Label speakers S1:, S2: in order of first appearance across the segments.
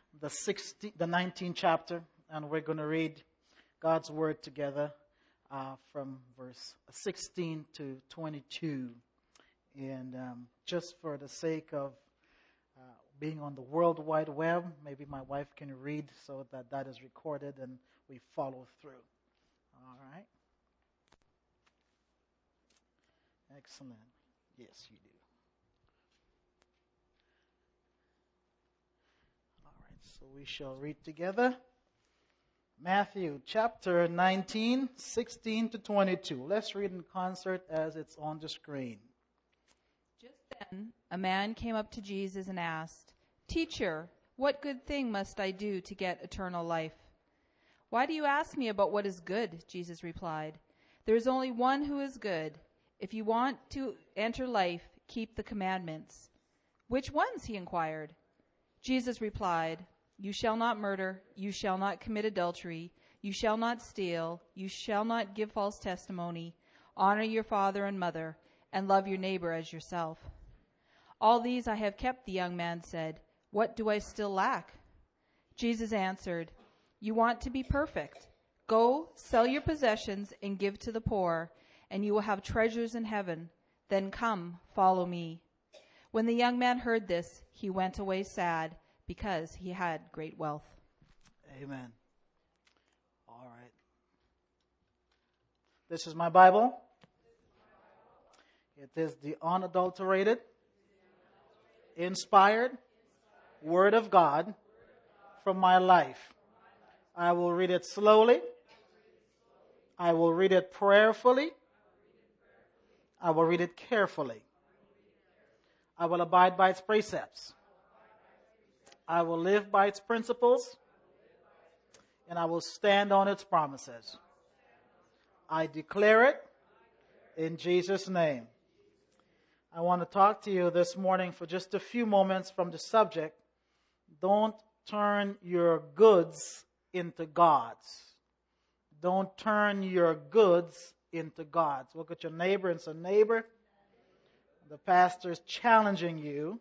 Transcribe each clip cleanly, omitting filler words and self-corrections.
S1: the 19th chapter, and we're going to read God's Word together from verse 16 to 22. And just for the sake of being on the World Wide Web, maybe my wife can read so that that is recorded and we follow through. All right? Excellent. Yes, you do. All right, so we shall read together Matthew chapter 19, 16 to 22. Let's read in concert as it's on the screen.
S2: Just then, a man came up to Jesus and asked, "Teacher, what good thing must I do to get eternal life?" "Why do you ask me about what is good?" Jesus replied. "There is only one who is good. If you want to enter life, keep the commandments." "Which ones?" he inquired. Jesus replied, "You shall not murder, you shall not commit adultery, you shall not steal, you shall not give false testimony, honor your father and mother, and love your neighbor as yourself." "All these I have kept," the young man said. "What do I still lack?" Jesus answered, "You want to be perfect. Go, sell your possessions and give to the poor, and you will have treasures in heaven. Then come, follow me." When the young man heard this, he went away sad, because he had great wealth.
S1: Amen. All right. This is my Bible. It is the unadulterated, inspired Word of God from my life. I will read it slowly. I will read it prayerfully. I will read it carefully. I will abide by its precepts. I will live by its principles. And I will stand on its promises. I declare it in Jesus' name. I want to talk to you this morning for just a few moments from the subject, don't turn your goods into gods. Don't turn your goods into gods. Look at your neighbor and say, "Neighbor, the pastor is challenging you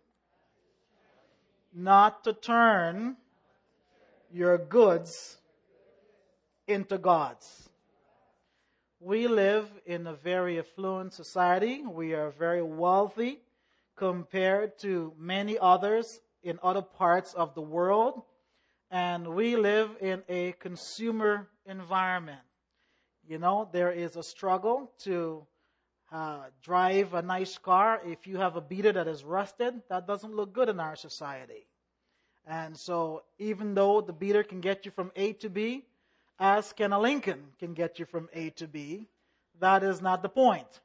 S1: not to turn your goods into gods." We live in a very affluent society. We are very wealthy compared to many others in other parts of the world. And we live in a consumer environment. You know, there is a struggle to drive a nice car. If you have a beater that is rusted, that doesn't look good in our society. And so even though the beater can get you from A to B, as can a Lincoln can get you from A to B, that is not the point.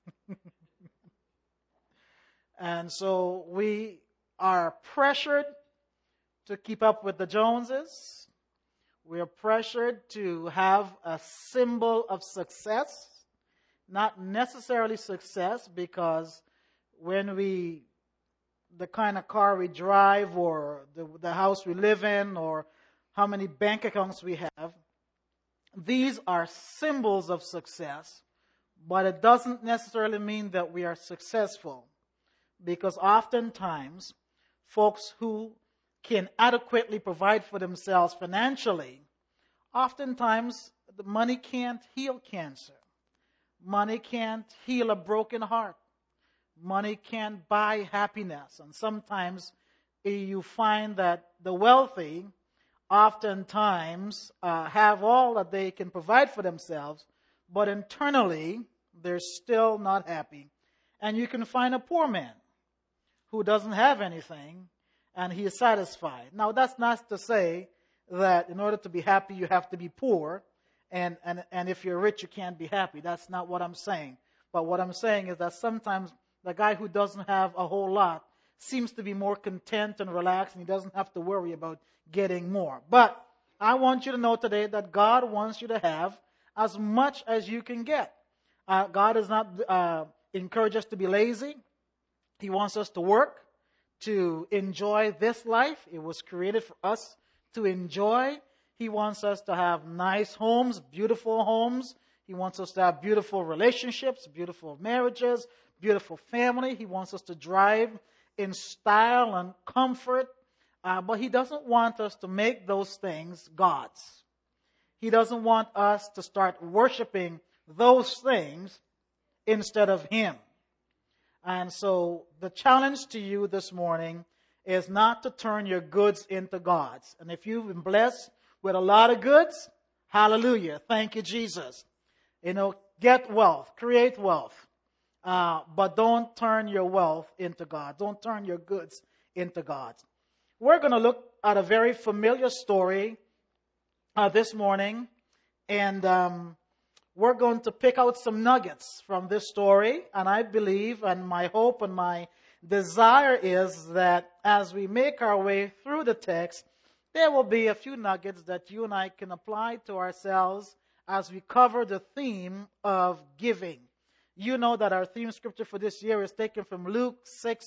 S1: And so we are pressured to keep up with the Joneses. We are pressured to have a symbol of success. Not necessarily success, because when the kind of car we drive, or the house we live in, or how many bank accounts we have, these are symbols of success, but it doesn't necessarily mean that we are successful, because oftentimes folks who can adequately provide for themselves financially, oftentimes the money can't heal cancer. Money can't heal a broken heart. Money can't buy happiness. And sometimes you find that the wealthy oftentimes have all that they can provide for themselves, but internally they're still not happy. And you can find a poor man who doesn't have anything and he is satisfied. Now, that's not to say that in order to be happy you have to be poor. And if you're rich, you can't be happy. That's not what I'm saying. But what I'm saying is that sometimes the guy who doesn't have a whole lot seems to be more content and relaxed, and he doesn't have to worry about getting more. But I want you to know today that God wants you to have as much as you can get. God does not encourage us to be lazy. He wants us to work, to enjoy this life. It was created for us to enjoy. He wants us to have nice homes, beautiful homes. He wants us to have beautiful relationships, beautiful marriages, beautiful family. He wants us to drive in style and comfort. But he doesn't want us to make those things gods. He doesn't want us to start worshiping those things instead of him. And so the challenge to you this morning is not to turn your goods into gods. And if you've been blessed with a lot of goods, hallelujah. Thank you, Jesus. Get wealth, create wealth. But don't turn your wealth into God. Don't turn your goods into gods. We're going to look at a very familiar story this morning. And we're going to pick out some nuggets from this story. And I believe, and my hope and my desire is that as we make our way through the text, there will be a few nuggets that you and I can apply to ourselves as we cover the theme of giving. You know that our theme scripture for this year is taken from Luke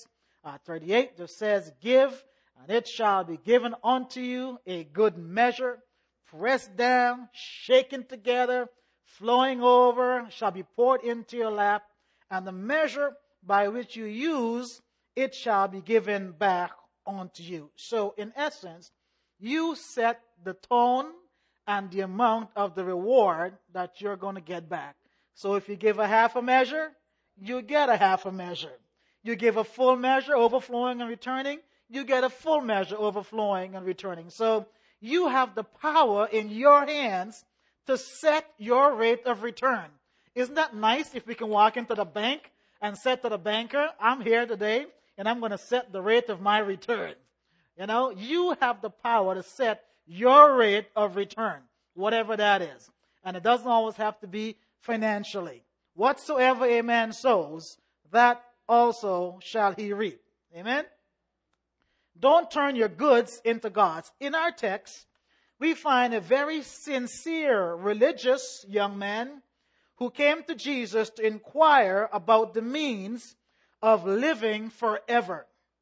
S1: 6:38. That says, "Give, and it shall be given unto you, a good measure, pressed down, shaken together, flowing over, shall be poured into your lap, and the measure by which you use, it shall be given back unto you." So in essence, you set the tone and the amount of the reward that you're going to get back. So if you give a half a measure, you get a half a measure. You give a full measure, overflowing and returning, you get a full measure, overflowing and returning. So you have the power in your hands to set your rate of return. Isn't that nice if we can walk into the bank and say to the banker, "I'm here today and I'm going to set the rate of my return." You have the power to set your rate of return, whatever that is. And it doesn't always have to be financially. Whatsoever a man sows, that also shall he reap. Amen? Don't turn your goods into gods. In our text, we find a very sincere religious young man who came to Jesus to inquire about the means of living forever.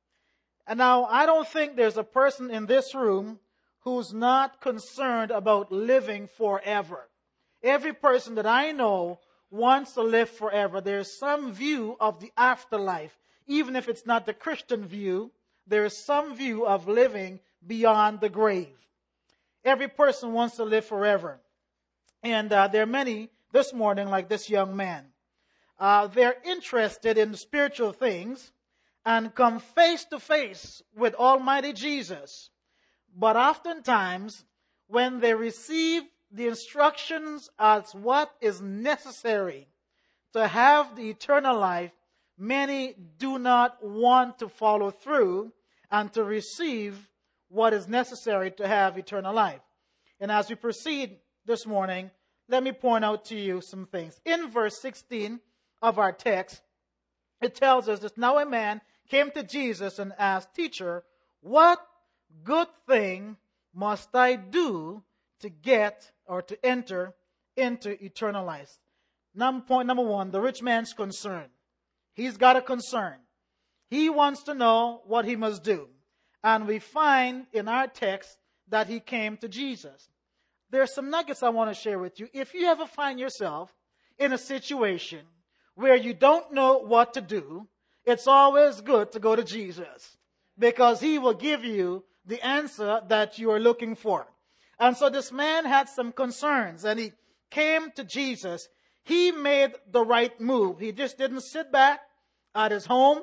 S1: And now, I don't think there's a person in this room who's not concerned about living forever. Every person that I know wants to live forever. There's some view of the afterlife. Even if it's not the Christian view, there is some view of living beyond the grave. Every person wants to live forever. And there are many this morning like this young man. They're interested in spiritual things and come face to face with Almighty Jesus. But oftentimes, when they receive the instructions as what is necessary to have the eternal life, many do not want to follow through and to receive what is necessary to have eternal life. And as we proceed this morning, let me point out to you some things. In verse 16 of our text, it tells us that now a man came to Jesus and asked, "Teacher, what good thing must I do to get or to enter into eternal life?" Point number one, the rich man's concern. He's got a concern. He wants to know what he must do. And we find in our text that he came to Jesus. There's some nuggets I want to share with you. If you ever find yourself in a situation where you don't know what to do, it's always good to go to Jesus, because he will give you the answer that you are looking for. And so this man had some concerns, and he came to Jesus. He made the right move. He just didn't sit back at his home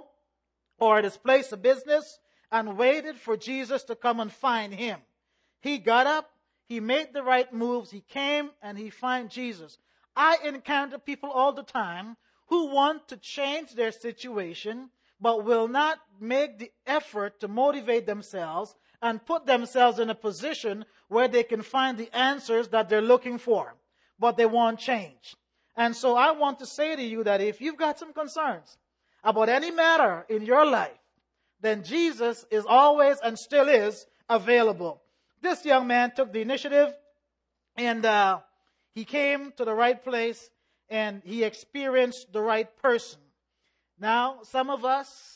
S1: or at his place of business and waited for Jesus to come and find him. He got up, he made the right moves, he came and he found Jesus. I encounter people all the time who want to change their situation, but will not make the effort to motivate themselves and put themselves in a position where they can find the answers that they're looking for, but they won't change. And so I want to say to you that if you've got some concerns about any matter in your life, then Jesus is always and still is available. This young man took the initiative, and he came to the right place, and he experienced the right person. Now, some of us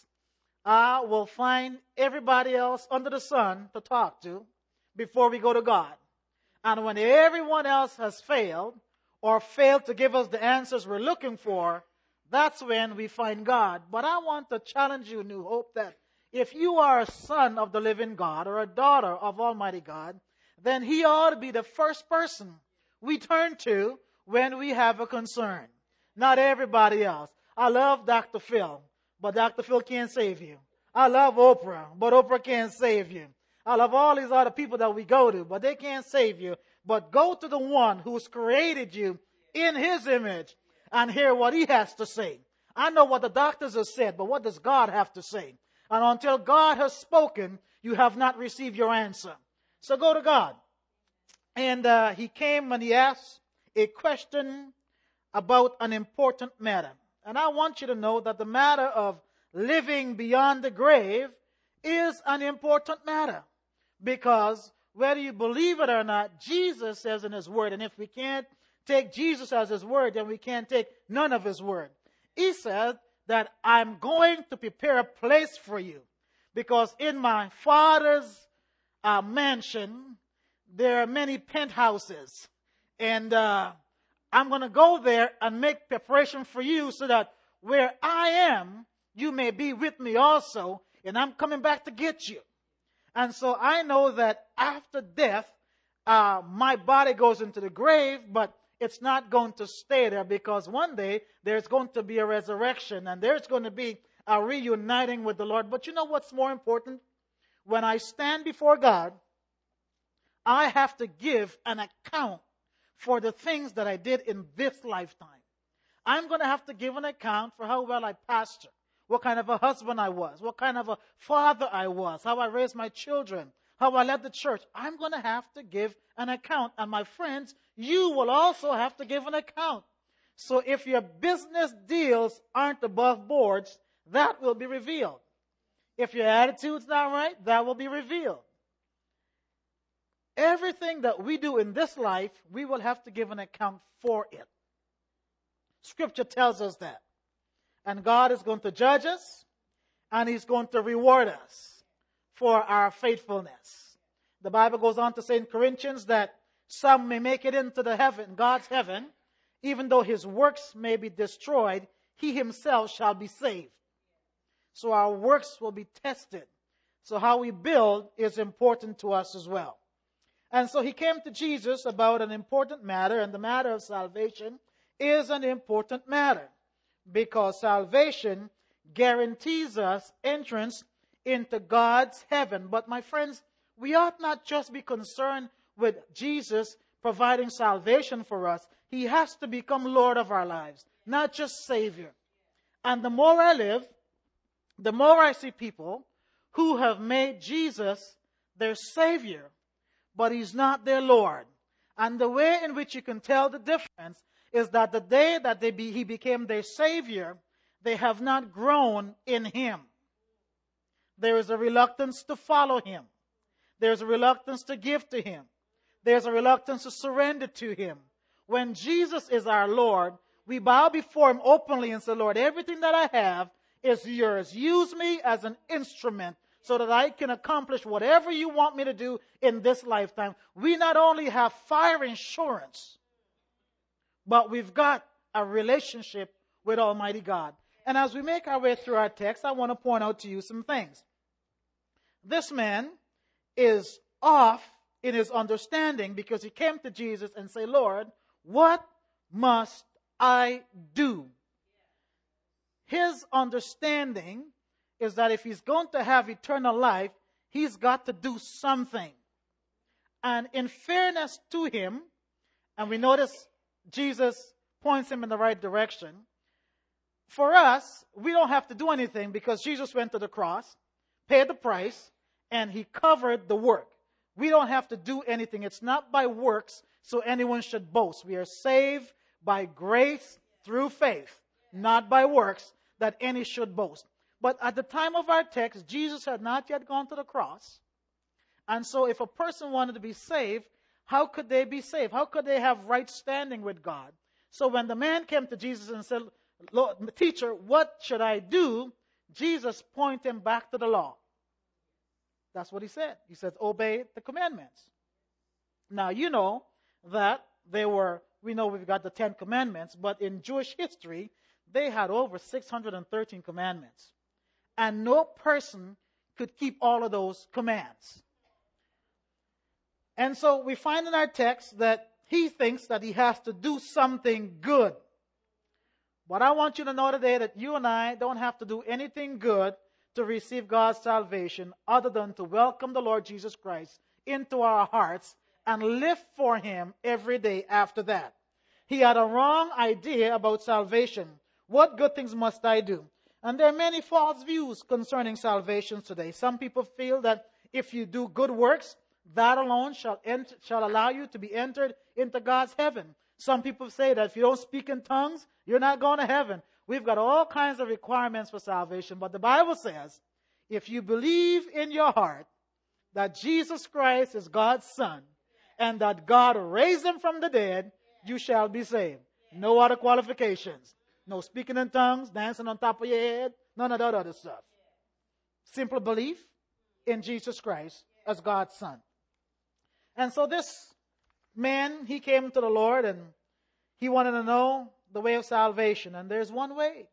S1: will find everybody else under the sun to talk to before we go to God. And when everyone else has failed or failed to give us the answers we're looking for, that's when we find God. But I want to challenge you, New Hope, that If you are a son of the living God or a daughter of Almighty God, then He ought to be the first person we turn to when we have a concern. Not everybody else. I love Dr. Phil, but Dr. Phil can't save you. I love Oprah, but Oprah can't save you. I love all these other people that we go to, but they can't save you. But go to the one who's created you in His image and hear what He has to say. I know what the doctors have said, but what does God have to say? And until God has spoken, you have not received your answer. So go to God. And he came and he asked a question about an important matter. And I want you to know that the matter of living beyond the grave is an important matter. Because whether you believe it or not, Jesus says in His Word, and if we can't take Jesus as His Word, then we can't take none of His Word. He said that I'm going to prepare a place for you. Because in my Father's mansion, there are many penthouses. And I'm going to go there and make preparation for you so that where I am, you may be with me also. And I'm coming back to get you. And so I know that after death, my body goes into the grave, but it's not going to stay there, because one day there's going to be a resurrection and there's going to be a reuniting with the Lord. But you know what's more important? When I stand before God, I have to give an account for the things that I did in this lifetime. I'm going to have to give an account for how well I pastored, what kind of a husband I was, what kind of a father I was, how I raised my children, how I led the church. I'm going to have to give an account. And my friends, you will also have to give an account. So if your business deals aren't above boards, that will be revealed. If your attitude's not right, that will be revealed. Everything that we do in this life, we will have to give an account for it. Scripture tells us that. And God is going to judge us, and He's going to reward us for our faithfulness. The Bible goes on to say in Corinthians that some may make it into the heaven, God's heaven, even though his works may be destroyed, he himself shall be saved. So our works will be tested. So how we build is important to us as well. And so he came to Jesus about an important matter, and the matter of salvation is an important matter, because salvation guarantees us entrance into God's heaven. But my friends, we ought not just be concerned with Jesus providing salvation for us. He has to become Lord of our lives, not just Savior. And the more I live, the more I see people who have made Jesus their Savior, but He's not their Lord. And the way in which you can tell the difference is that the day that He became their Savior, they have not grown in Him. There is a reluctance to follow Him. There's a reluctance to give to Him. There's a reluctance to surrender to Him. When Jesus is our Lord, we bow before Him openly and say, Lord, everything that I have is yours. Use me as an instrument so that I can accomplish whatever you want me to do in this lifetime. We not only have fire insurance, but we've got a relationship with Almighty God. And as we make our way through our text, I want to point out to you some things. This man is off in his understanding because he came to Jesus and said, Lord, what must I do? His understanding is that if he's going to have eternal life, he's got to do something. And in fairness to him, and we notice Jesus points him in the right direction, for us, we don't have to do anything because Jesus went to the cross, paid the price, and He covered the work. We don't have to do anything. It's not by works, so anyone should boast. We are saved by grace through faith, not by works, that any should boast. But at the time of our text, Jesus had not yet gone to the cross. And so if a person wanted to be saved, how could they be saved? How could they have right standing with God? So when the man came to Jesus and said, Lord, teacher, what should I do? Jesus pointed him back to the law. That's what he said. He says, obey the commandments. Now, you know that we know we've got the 10 commandments, but in Jewish history, they had over 613 commandments. And no person could keep all of those commands. And so we find in our text that he thinks that he has to do something good. But I want you to know today that you and I don't have to do anything good to receive God's salvation other than to welcome the Lord Jesus Christ into our hearts and live for him every day after that. He had a wrong idea about salvation. What good things must I do? And there are many false views concerning salvation today. Some people feel that if you do good works, that alone shall allow you to be entered into God's heaven. Some people say that if you don't speak in tongues, you're not going to heaven. We've got all kinds of requirements for salvation, but the Bible says, if you believe in your heart that Jesus Christ is God's Son and that God raised him from the dead, you shall be saved. No other qualifications. No speaking in tongues, dancing on top of your head, none of that other stuff. Simple belief in Jesus Christ as God's Son. And so this man, he came to the Lord and he wanted to know the way of salvation. And there's one way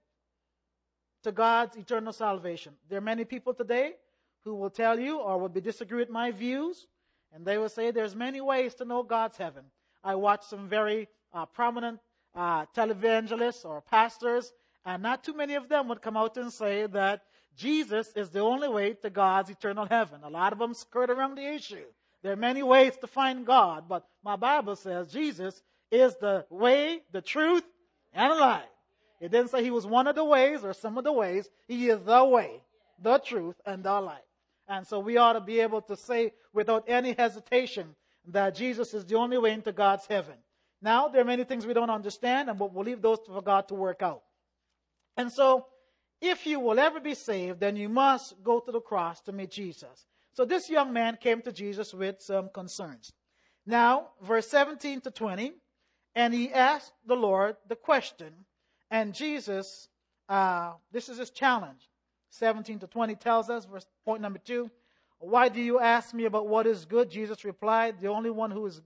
S1: to God's eternal salvation. There are many people today who will tell you or will disagree with my views. And they will say there's many ways to know God's heaven. I watch some very prominent televangelists or pastors, and not too many of them would come out and say that Jesus is the only way to God's eternal heaven. A lot of them skirt around the issue. There are many ways to find God, but my Bible says Jesus is the way, the truth, and the life. It didn't say he was one of the ways or some of the ways. He is the way, the truth, and the life. And so we ought to be able to say without any hesitation that Jesus is the only way into God's heaven. Now, there are many things we don't understand, but we'll leave those for God to work out. And so, if you will ever be saved, then you must go to the cross to meet Jesus. So this young man came to Jesus with some concerns. Now, verse 17 to 20, and he asked the Lord the question, and Jesus, this is his challenge. 17 to 20 tells us, verse point number 2, why do you ask me about what is good? Jesus replied, there's only one who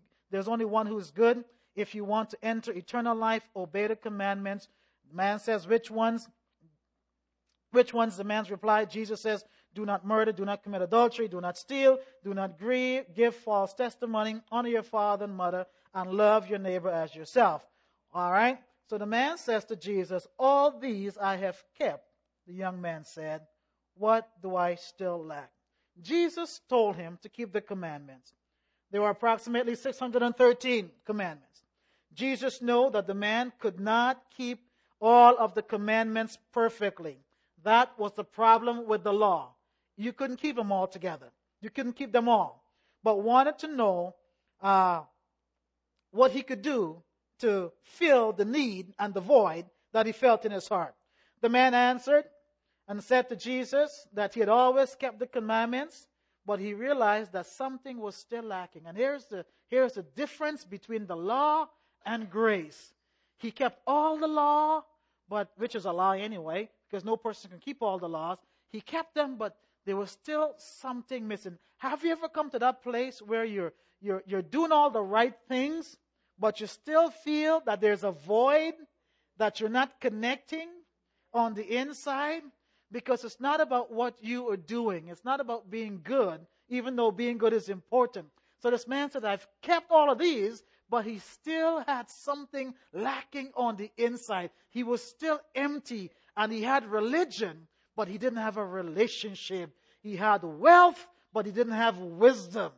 S1: is good. If you want to enter eternal life, obey the commandments. The man says, which ones? Which ones? The man replied. Jesus says, do not murder, do not commit adultery, do not steal, do not grieve, give false testimony, honor your father and mother, and love your neighbor as yourself. All right? So the man says to Jesus, all these I have kept. The young man said, what do I still lack? Jesus told him to keep the commandments. There were approximately 613 commandments. Jesus knew that the man could not keep all of the commandments perfectly. That was the problem with the law. You couldn't keep them all together. You couldn't keep them all. But wanted to know what he could do to fill the need and the void that he felt in his heart. The man answered and said to Jesus that he had always kept the commandments, but he realized that something was still lacking. And here's the difference between the law and grace. He kept all the law, but which is a lie anyway, because no person can keep all the laws. He kept them, but there was still something missing. Have you ever come to that place where you're doing all the right things, but you still feel that there's a void, that you're not connecting on the inside? Because it's not about what you are doing. It's not about being good, even though being good is important. So this man said, I've kept all of these, but he still had something lacking on the inside. He was still empty, and he had religion, but he didn't have a relationship. He had wealth, but he didn't have wisdom.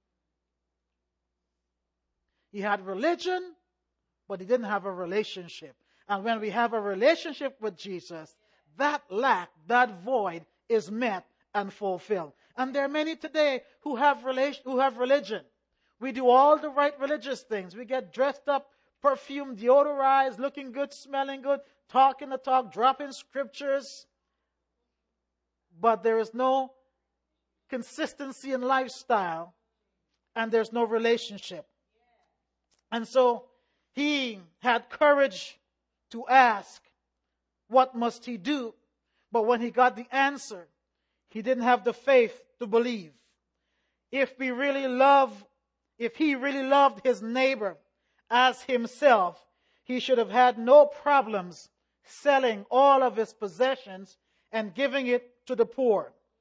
S1: He had religion, but he didn't have a relationship. And when we have a relationship with Jesus, that lack, that void is met and fulfilled. And there are many today who have religion. We do all the right religious things. We get dressed up, perfumed, deodorized, looking good, smelling good, talking the talk, dropping scriptures. But there is no consistency in lifestyle, and there's no relationship. And so he had courage to ask, what must he do? But when he got the answer, he didn't have the faith to believe. If he really loved his neighbor as himself, he should have had no problems selling all of his possessions and giving it to the poor.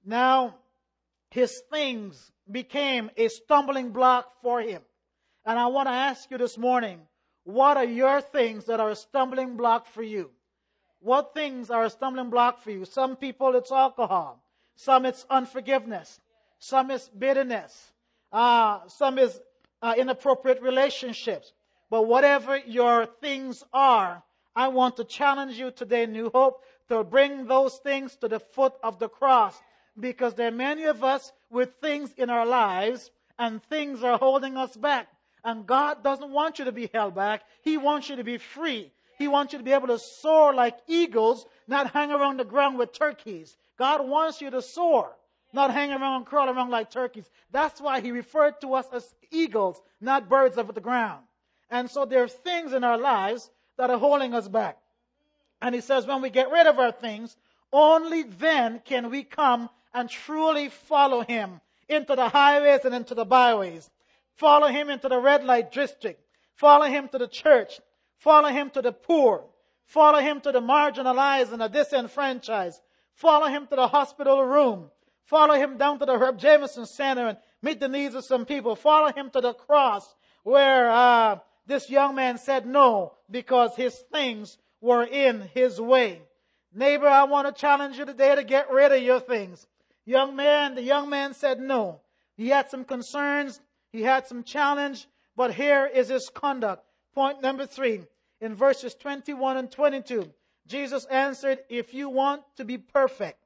S1: Now, his things became a stumbling block for him. And I want to ask you this morning, what are your things that are a stumbling block for you? What things are a stumbling block for you? Some people it's alcohol. Some it's unforgiveness. Some is bitterness. Some is inappropriate relationships. But whatever your things are, I want to challenge you today, New Hope, to bring those things to the foot of the cross. Because there are many of us with things in our lives and things are holding us back. And God doesn't want you to be held back. He wants you to be free. He wants you to be able to soar like eagles, not hang around the ground with turkeys. God wants you to soar, not hang around and crawl around like turkeys. That's why He referred to us as eagles, not birds of the ground. And so there are things in our lives that are holding us back. And He says when we get rid of our things, only then can we come and truly follow Him into the highways and into the byways. Follow Him into the red light district. Follow Him to the church. Follow Him to the poor. Follow Him to the marginalized and the disenfranchised. Follow Him to the hospital room. Follow Him down to the Herb Jameson Center and meet the needs of some people. Follow Him to the cross where this young man said no because his things were in his way. Neighbor, I want to challenge you today to get rid of your things. The young man said no. He had some concerns. He had some challenge. But here is his conduct. Point number 3. In verses 21 and 22, Jesus answered, if you want to be perfect,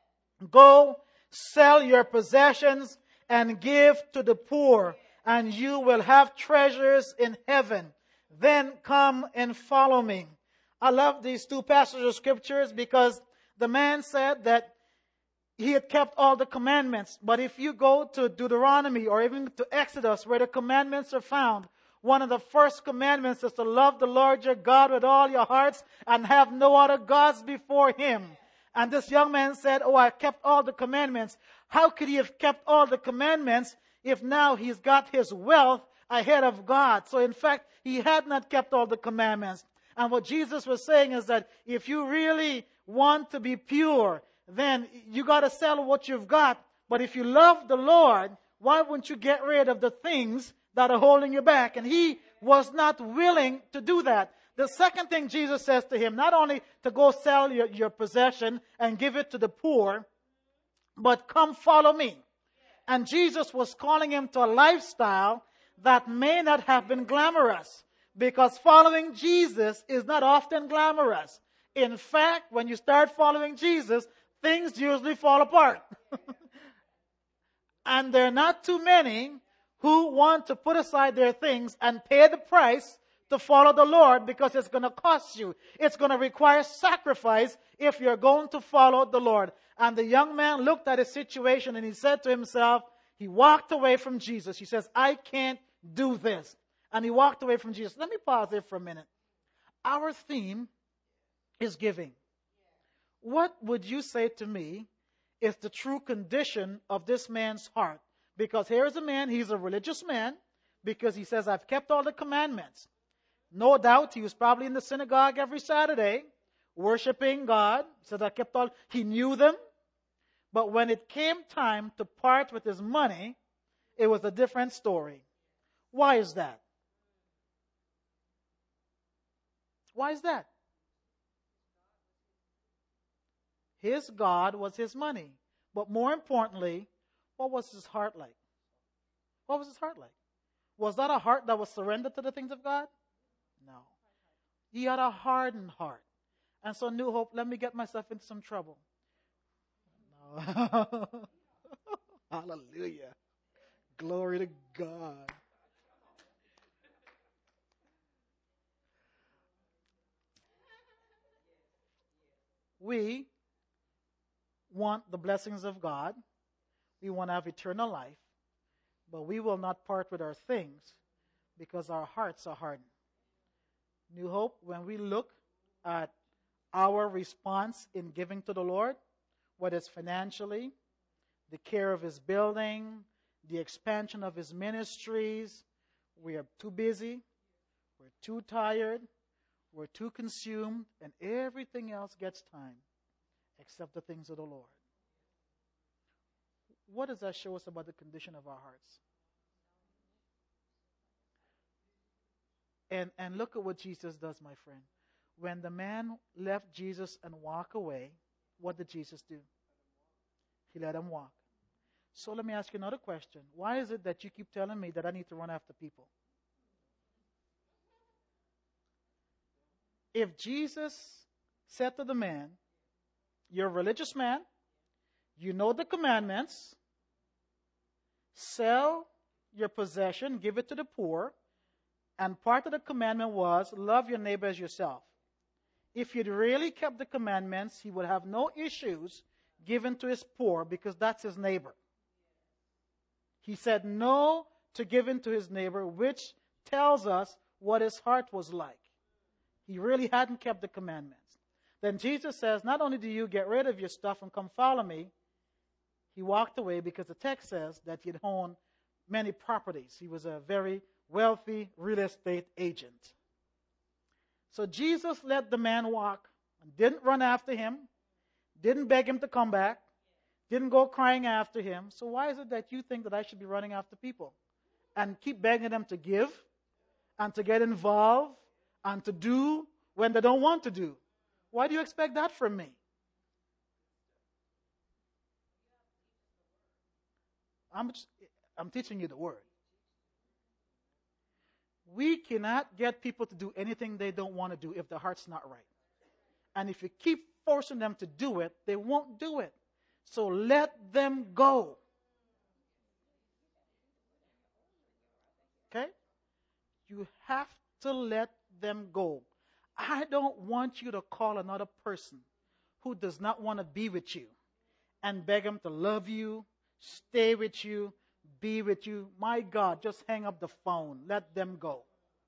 S1: go sell your possessions and give to the poor, and you will have treasures in heaven. Then come and follow me. I love these two passages of scriptures because the man said that he had kept all the commandments. But if you go to Deuteronomy or even to Exodus where the commandments are found, one of the first commandments is to love the Lord your God with all your hearts and have no other gods before Him. And this young man said, I kept all the commandments. How could he have kept all the commandments if now he's got his wealth ahead of God? So in fact, he had not kept all the commandments. And what Jesus was saying is that if you really want to be pure, then you got to sell what you've got. But if you love the Lord, why wouldn't you get rid of the things that are holding you back? And he was not willing to do that. The second thing Jesus says to him, not only to go sell your possession and give it to the poor, but come follow me. And Jesus was calling him to a lifestyle that may not have been glamorous, because following Jesus is not often glamorous. In fact, when you start following Jesus, things usually fall apart. And there are not too many who want to put aside their things and pay the price to follow the Lord, because it's going to cost you. It's going to require sacrifice if you're going to follow the Lord. And the young man looked at his situation and he said to himself, he walked away from Jesus. He says, I can't do this. And he walked away from Jesus. Let me pause there for a minute. Our theme is giving. What would you say to me is the true condition of this man's heart? Because here's a man, he's a religious man, because he says, I've kept all the commandments. No doubt he was probably in the synagogue every Saturday, worshiping God. He says, he knew them. But when it came time to part with his money, it was a different story. Why is that? Why is that? His God was his money. But more importantly, what was his heart like? What was his heart like? Was that a heart that was surrendered to the things of God? No. He had a hardened heart. And so, New Hope, let me get myself into some trouble. No. Hallelujah. Glory to God. We want the blessings of God. We want to have eternal life. But we will not part with our things because our hearts are hardened. New Hope, when we look at our response in giving to the Lord, whether it's financially, the care of His building, the expansion of His ministries, we are too busy, we're too tired, we're too consumed, and everything else gets time except the things of the Lord. What does that show us about the condition of our hearts? And look at what Jesus does, my friend. When the man left Jesus and walked away, what did Jesus do? He let him walk. So let me ask you another question. Why is it that you keep telling me that I need to run after people? If Jesus said to the man, you're a religious man, you know the commandments, sell your possession, give it to the poor, and part of the commandment was love your neighbor as yourself. If he'd really kept the commandments, he would have no issues giving to his poor because that's his neighbor. He said no to giving to his neighbor, which tells us what his heart was like. He really hadn't kept the commandments. Then Jesus says, not only do you get rid of your stuff and come follow me, he walked away because the text says that he'd owned many properties. He was a very wealthy real estate agent. So Jesus let the man walk and didn't run after him, didn't beg him to come back, didn't go crying after him. So why is it that you think that I should be running after people and keep begging them to give and to get involved and to do when they don't want to do? Why do you expect that from me? I'm teaching you the word. We cannot get people to do anything they don't want to do if their heart's not right. And if you keep forcing them to do it, they won't do it. So let them go. Okay? You have to let them go. I don't want you to call another person who does not want to be with you and beg them to love you, stay with you, be with you. My God, just hang up the phone. Let them go.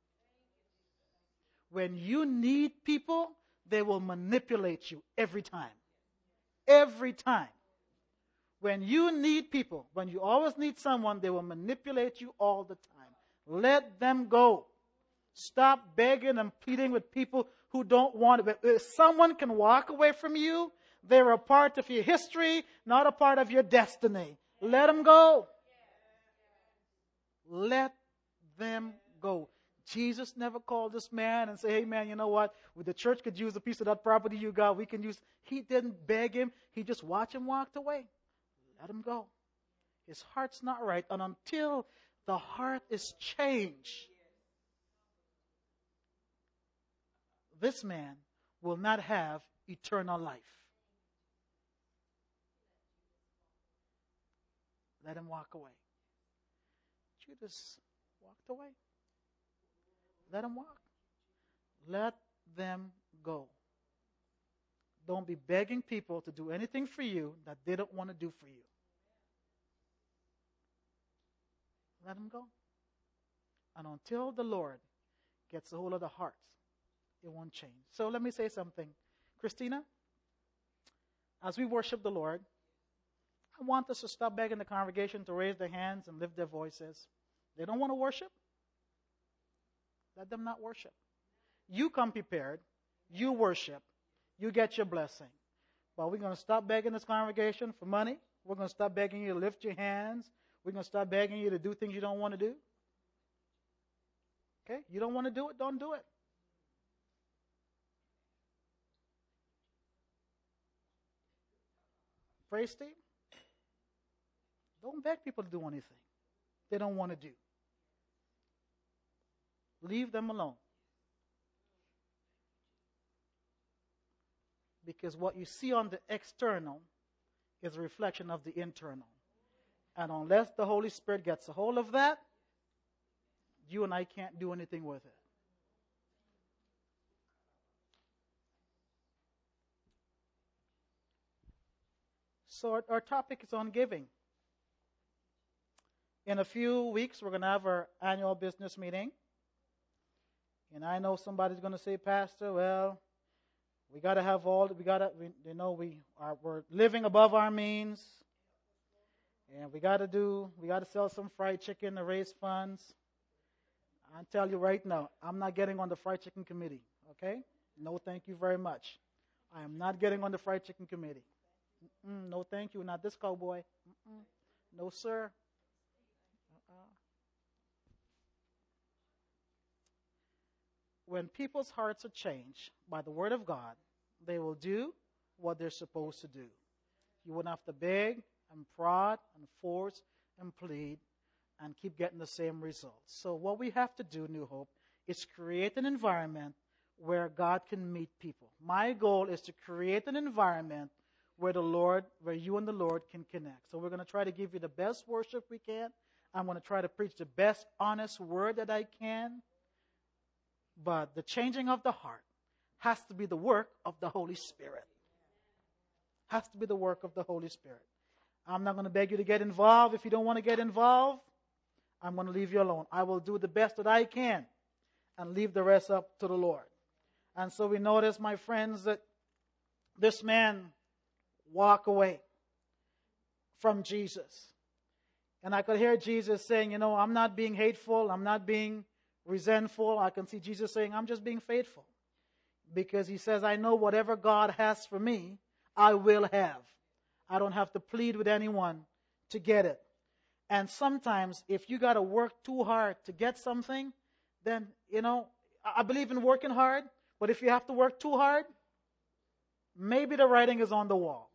S1: When you need people, they will manipulate you every time. Every time. When you need people, when you always need someone, they will manipulate you all the time. Let them go. Stop begging and pleading with people who don't want it. If someone can walk away from you, they're a part of your history, not a part of your destiny. Let them go. Let them go. Jesus never called this man and said, hey man, you know what? The church could use a piece of that property you got. We can use. He didn't beg him. He just watched him walk away. Let him go. His heart's not right. And until the heart is changed, this man will not have eternal life. Let him walk away. Judas walked away. Let him walk. Let them go. Don't be begging people to do anything for you that they don't want to do for you. Let them go. And until the Lord gets a hold of the hearts, it won't change. So let me say something. Christina, as we worship the Lord, I want us to stop begging the congregation to raise their hands and lift their voices. They don't want to worship? Let them not worship. You come prepared. You worship. You get your blessing. But we're going to stop begging this congregation for money. We're going to stop begging you to lift your hands. We're going to stop begging you to do things you don't want to do. Okay? You don't want to do it, don't do it. Praise Steve. Don't beg people to do anything they don't want to do. Leave them alone. Because what you see on the external is a reflection of the internal. And unless the Holy Spirit gets a hold of that, you and I can't do anything with it. So our topic is on giving. In a few weeks, we're going to have our annual business meeting. And I know somebody's going to say, Pastor, well, we got to have all, we're living above our means. And we got to sell some fried chicken to raise funds. I'll tell you right now, I'm not getting on the fried chicken committee, okay? No, thank you very much. I am not getting on the fried chicken committee. No, thank you, not this cowboy. No, sir. Uh-uh. When people's hearts are changed by the word of God, they will do what they're supposed to do. You wouldn't have to beg and prod and force and plead and keep getting the same results. So what we have to do, New Hope, is create an environment where God can meet people. My goal is to create an environment where you and the Lord can connect. So we're going to try to give you the best worship we can. I'm going to try to preach the best honest word that I can. But the changing of the heart has to be the work of the Holy Spirit. Has to be the work of the Holy Spirit. I'm not going to beg you to get involved. If you don't want to get involved, I'm going to leave you alone. I will do the best that I can and leave the rest up to the Lord. And so we notice, my friends, that this man walked away from Jesus. And I could hear Jesus saying, I'm not being hateful. I'm not being resentful. I can see Jesus saying, I'm just being faithful. Because he says, I know whatever God has for me, I will have. I don't have to plead with anyone to get it. And sometimes if you got to work too hard to get something, then, I believe in working hard, but if you have to work too hard, maybe the writing is on the wall.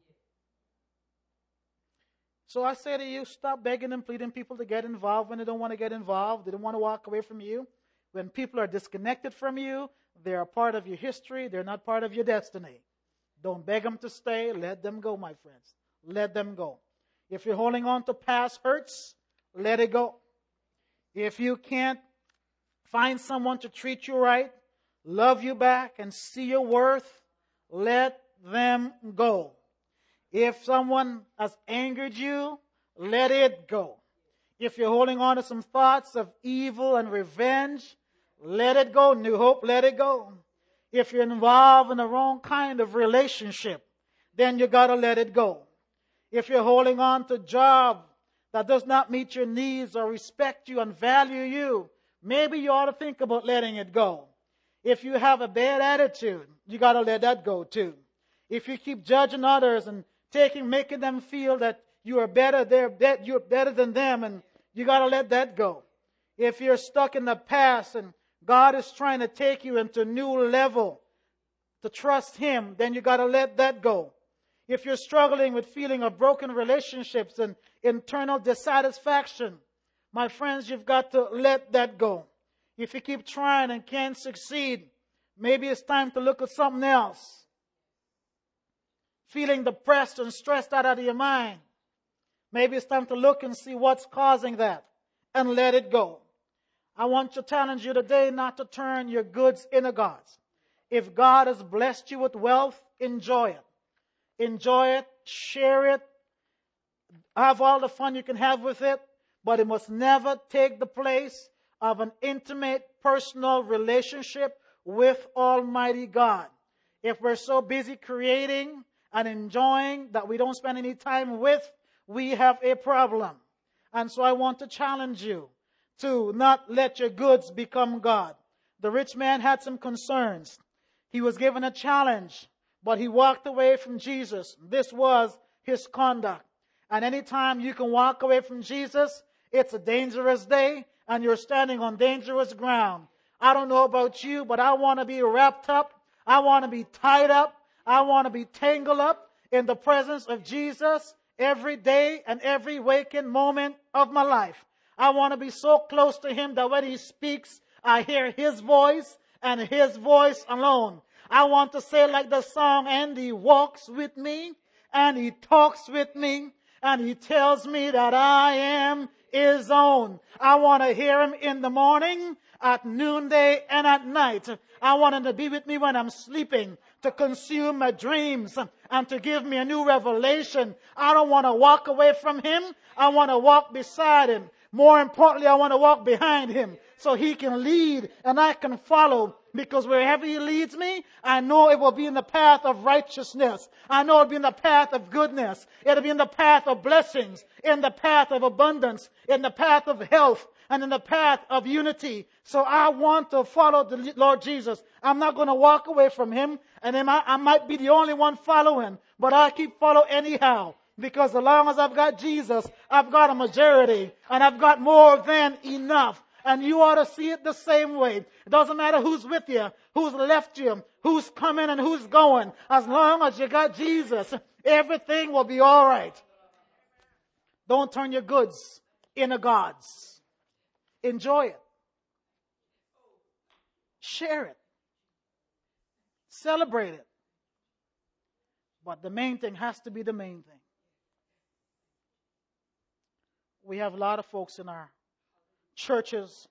S1: So I say to you, stop begging and pleading people to get involved when they don't want to get involved. They don't want to walk away from you. When people are disconnected from you, they're a part of your history. They're not part of your destiny. Don't beg them to stay. Let them go, my friends. Let them go. If you're holding on to past hurts, let it go. If you can't find someone to treat you right, love you back, and see your worth, let them go. If someone has angered you, let it go. If you're holding on to some thoughts of evil and revenge, let it go. New Hope, let it go. If you're involved in the wrong kind of relationship, then you got to let it go. If you're holding on to a job that does not meet your needs or respect you and value you, maybe you ought to think about letting it go. If you have a bad attitude, you got to let that go too. If you keep judging others and making them feel that you are better, you're better than them, and you got to let that go. If you're stuck in the past and God is trying to take you into a new level to trust Him, then you got to let that go. If you're struggling with feeling of broken relationships and internal dissatisfaction, my friends, you've got to let that go. If you keep trying and can't succeed, maybe it's time to look at something else. Feeling depressed and stressed out of your mind, maybe it's time to look and see what's causing that and let it go. I want to challenge you today not to turn your goods into gods. If God has blessed you with wealth, enjoy it. Enjoy it, share it, have all the fun you can have with it, but it must never take the place of an intimate, personal relationship with Almighty God. If we're so busy creating and enjoying that we don't spend any time with, we have a problem. And so I want to challenge you to not let your goods become God. The rich man had some concerns. He was given a challenge, but he walked away from Jesus. This was his conduct. And anytime you can walk away from Jesus, it's a dangerous day and you're standing on dangerous ground. I don't know about you, but I want to be wrapped up. I want to be tied up. I want to be tangled up in the presence of Jesus every day and every waking moment of my life. I want to be so close to Him that when He speaks, I hear His voice and His voice alone. I want to say like the song, and He walks with me and He talks with me and He tells me that I am His own. I want to hear Him in the morning, at noonday, and at night. I want Him to be with me when I'm sleeping, to consume my dreams and to give me a new revelation. I don't want to walk away from Him. I want to walk beside Him. More importantly, I want to walk behind Him so He can lead and I can follow. Because wherever He leads me, I know it will be in the path of righteousness. I know it will be in the path of goodness. It will be in the path of blessings, in the path of abundance, in the path of health, and in the path of unity. So I want to follow the Lord Jesus. I'm not going to walk away from Him, and I might be the only one following, but I keep following anyhow. Because as long as I've got Jesus, I've got a majority and I've got more than enough. And you ought to see it the same way. It doesn't matter who's with you, who's left you, who's coming and who's going. As long as you got Jesus, everything will be all right. Don't turn your goods into God's. Enjoy it. Share it. Celebrate it. But the main thing has to be the main thing. We have a lot of folks in our churches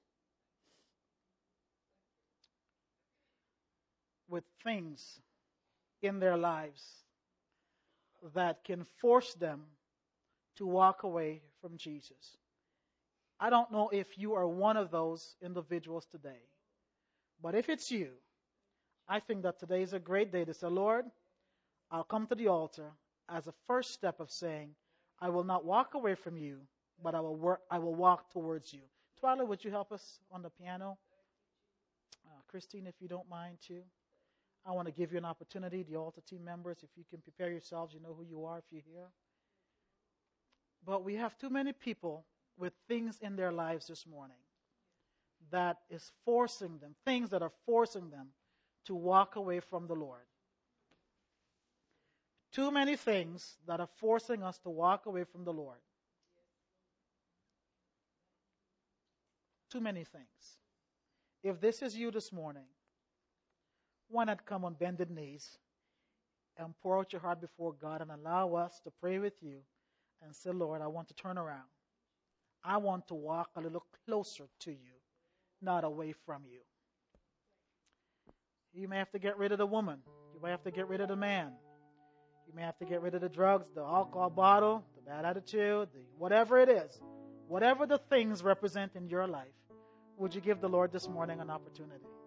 S1: with things in their lives that can force them to walk away from Jesus. I don't know if you are one of those individuals today, but if it's you, I think that today is a great day to say, Lord, I'll come to the altar as a first step of saying, I will not walk away from you, but I will walk towards you. Twyla, would you help us on the piano? Christine, if you don't mind too. I want to give you an opportunity, the altar team members, if you can prepare yourselves, you know who you are if you're here. But we have too many people with things in their lives this morning that is forcing them, things that are forcing them to walk away from the Lord. Too many things that are forcing us to walk away from the Lord. Too many things. If this is you this morning, why not come on bended knees and pour out your heart before God and allow us to pray with you and say, Lord, I want to turn around. I want to walk a little closer to you, not away from you. You may have to get rid of the woman. You may have to get rid of the man. You may have to get rid of the drugs, the alcohol bottle, the bad attitude, whatever it is. Whatever the things represent in your life, would you give the Lord this morning an opportunity?